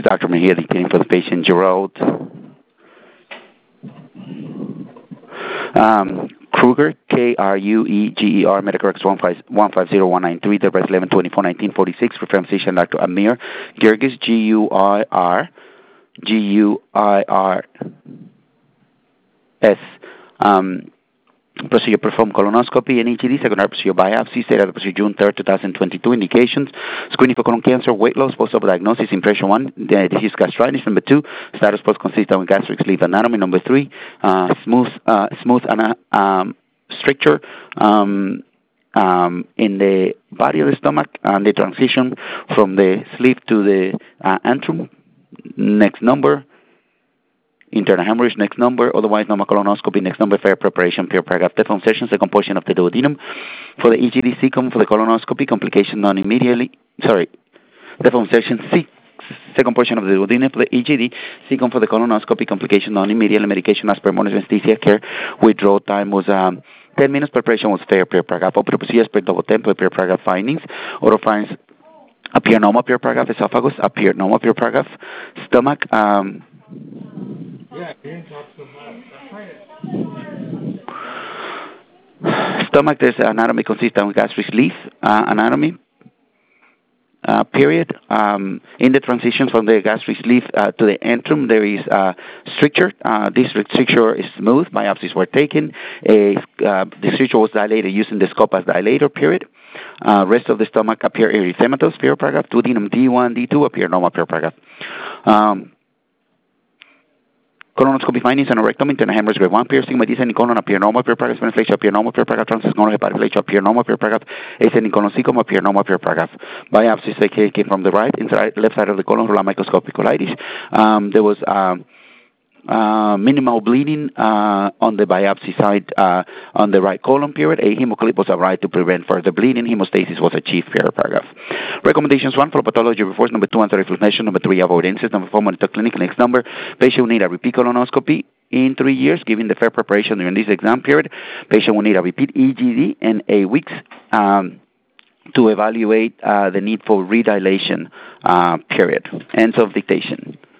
Dr. Mejia dictating for the patient, Gerald Kruger, Krueger, Medical Records 150-193, the rest 11-24-1946, reference physician Dr. Amir Girgis, Guirs. Procedure performed colonoscopy and EGD, secondary procedure biopsy, date of the procedure June 3rd, 2022. Indications: screening for colon cancer, weight loss, post-op diagnosis, impression 1, disease gastritis. Number 2, status post consistent with gastric sleeve anatomy. Number 3, smooth stricture in the body of the stomach and the transition from the sleeve to the antrum. Next number. Internal hemorrhage, next number, otherwise normal colonoscopy, next number, fair preparation, pure paragraph, deform session, second portion of the duodenum. For the EGD, second for the colonoscopy, complication deform session, second portion of the duodenum for the EGD, second for the colonoscopy, complication non-immediately, medication as per monitor anesthesia care, withdrawal time was 10 minutes, preparation was fair, pure paragraph, open procedures per double tempo, pure paragraph findings, oral findings, appear normal, pure paragraph, esophagus, appear normal, pure paragraph, stomach, stomach, there's anatomy consistent with gastric sleeve anatomy. Period. In the transition from the gastric sleeve to the antrum, there is stricture. This stricture is smooth. Biopsies were taken. The stricture was dilated using the scope as dilator. Period. Rest of the stomach appear erythematous. Pure paragraph. Duodenum D1, D2 appear normal. Pure paragraph. Colonoscopy findings and rectum, internal hemorrhage grade 1, piercing by descending colon appear normal, pure paragraph, sphenoplasia appear normal, pure paragraph, transcolon hepatic plasia appear normal, pure paragraph, ascending colon appear normal, pure paragraph. Biopsies came from the left side of the colon, microscopic colitis. There was minimal bleeding on the biopsy side on the right colon. Period. A hemoclip was applied to prevent further bleeding. Hemostasis was achieved. Paragraph. Recommendations: 1, for pathology reports. Number 2, anti-refluxation. Number 3, avoidances. Number 4, monitor clinic. Next number, patient will need a repeat colonoscopy in 3 years, given the fair preparation during this exam period. Patient will need a repeat EGD in 8 weeks to evaluate the need for redilation. Period. Ends of dictation.